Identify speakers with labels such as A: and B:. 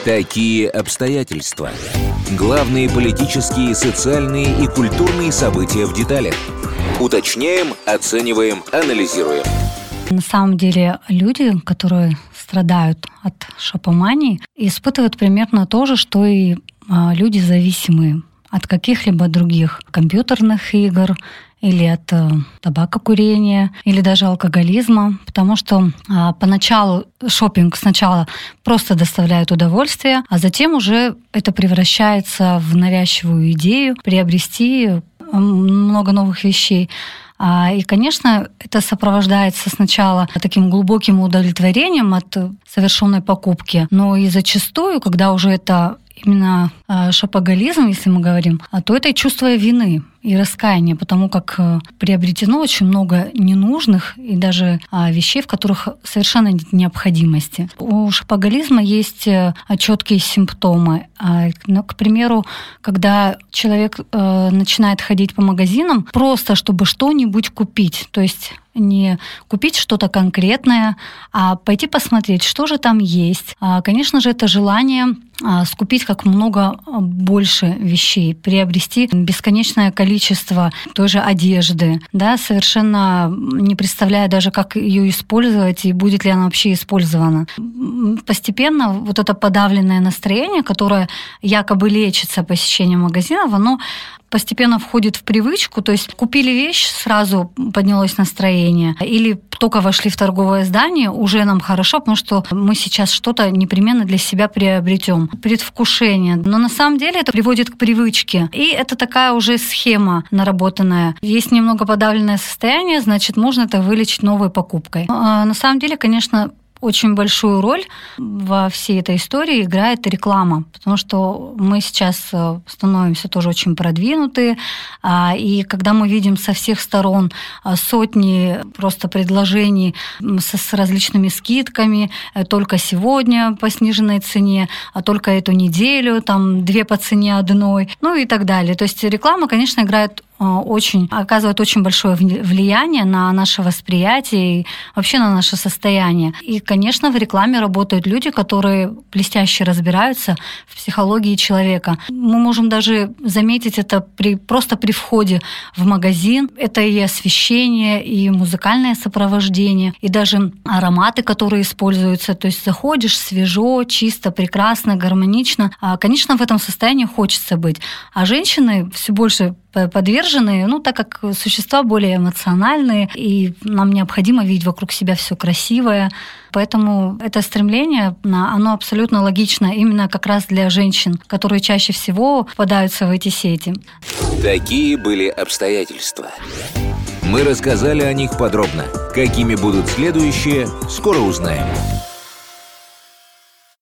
A: Такие обстоятельства. Главные политические, социальные и культурные события в деталях. Уточняем, оцениваем, анализируем.
B: На самом деле люди, которые страдают от шопомании, испытывают примерно то же, что и люди зависимые от каких-либо других компьютерных игр или от табакокурения, или даже алкоголизма, потому что поначалу шопинг сначала просто доставляет удовольствие, а затем уже это превращается в навязчивую идею приобрести много новых вещей. И, конечно, это сопровождается сначала таким глубоким удовлетворением от совершенной покупки, но и зачастую, когда уже это именно шопоголизм, если мы говорим, то это и чувство вины и раскаяния, потому как приобретено очень много ненужных и даже вещей, в которых совершенно нет необходимости. У шопоголизма есть четкие симптомы. К примеру, когда человек начинает ходить по магазинам просто, чтобы что-нибудь купить, то есть не купить что-то конкретное, а пойти посмотреть, что же там есть. Конечно же, это желание скупить как много больше вещей, приобрести бесконечное количество той же одежды, да, совершенно не представляя даже, как ее использовать и будет ли она вообще использована. Постепенно вот это подавленное настроение, которое якобы лечится посещением магазинов, оно постепенно входит в привычку, то есть купили вещь, сразу поднялось настроение, или только вошли в торговое здание, уже нам хорошо, потому что мы сейчас что-то непременно для себя приобретем. Предвкушение. Но на самом деле это приводит к привычке. И это такая уже схема наработанная. Есть немного подавленное состояние, значит, можно это вылечить новой покупкой. На самом деле, конечно, очень большую роль во всей этой истории играет реклама, потому что мы сейчас становимся тоже очень продвинутые, и когда мы видим со всех сторон сотни просто предложений с различными скидками, только сегодня по сниженной цене, а только эту неделю, там 2 по цене одной, ну и так далее. То есть реклама, конечно, оказывает очень большое влияние на наше восприятие и вообще на наше состояние. И, конечно, в рекламе работают люди, которые блестяще разбираются в психологии человека. Мы можем даже заметить это просто при входе в магазин. Это и освещение, и музыкальное сопровождение, и даже ароматы, которые используются. То есть заходишь свежо, чисто, прекрасно, гармонично. Конечно, в этом состоянии хочется быть. А женщины все больше подвержены, так как существа более эмоциональные, и нам необходимо видеть вокруг себя все красивое. Поэтому это стремление, оно абсолютно логично именно как раз для женщин, которые чаще всего попадаются в эти сети.
A: Такие были обстоятельства. Мы рассказали о них подробно. Какими будут следующие, скоро узнаем.